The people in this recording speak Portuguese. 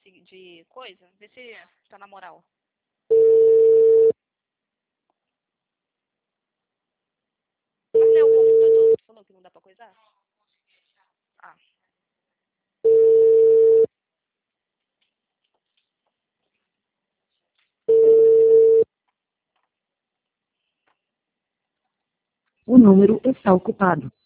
de coisa. Vê se tá na moral. Mas não é o computador que falou que não dá pra coisar? Ah. O número está ocupado.